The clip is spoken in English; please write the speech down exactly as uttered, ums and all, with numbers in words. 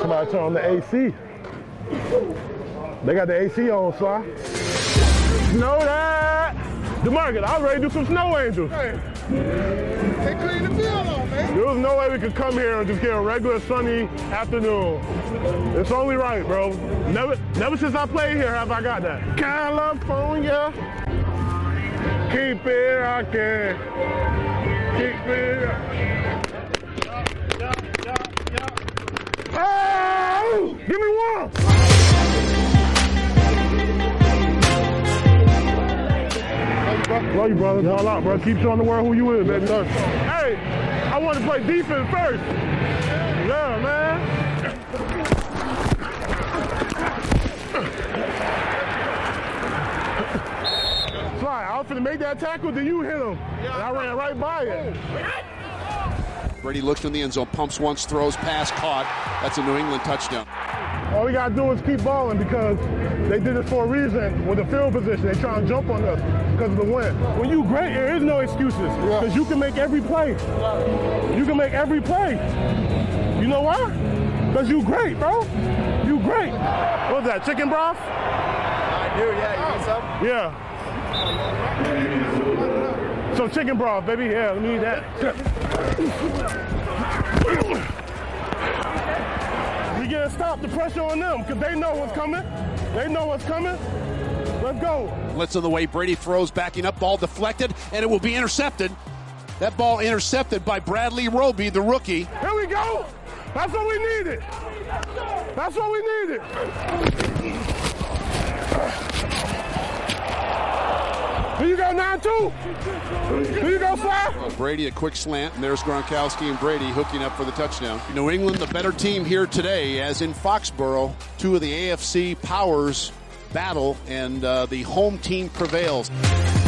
Somebody turn on the A C. They got the A C on, Sly. Snow that. DeMarcus, I was ready to do some snow angels. Hey, they clean the field off, man. There was no way we could come here and just get a regular sunny afternoon. It's only right, bro. Never, never since I played here have I got that. California, keep it rocking, keep it rocking. Oh, give me one. Love you, brother. Y'all out, bro. Keep showing the world who you is, baby. Hey, I want to play defense first. Yeah, man. Fly, I was finna make that tackle, then you hit him. And I ran right by it. Brady looks in the end zone, pumps once, throws, pass, caught. That's a New England touchdown. All we got to do is keep balling because they did this for a reason with the field position. They trying to jump on us because of the wind. When you great, there is no excuses because you can make every play. You can make every play. You know why? Because you great, bro. You great. What's that, chicken broth? I do, yeah. You need some? Yeah. Some chicken broth, baby. Yeah, let me eat that. We gotta stop the pressure on them because they know what's coming. They know what's coming. Let's go. Blitz on the way. Brady throws, backing up, ball deflected, and it will be intercepted. That ball intercepted by Bradley Roby, the rookie. Here we go. That's what we needed. That's what we needed. Here you go, nine two. Here you go, Sly. Well, Brady, a quick slant, and there's Gronkowski and Brady hooking up for the touchdown. New England, the better team here today, as in Foxborough, two of the A F C powers battle, and uh, the home team prevails.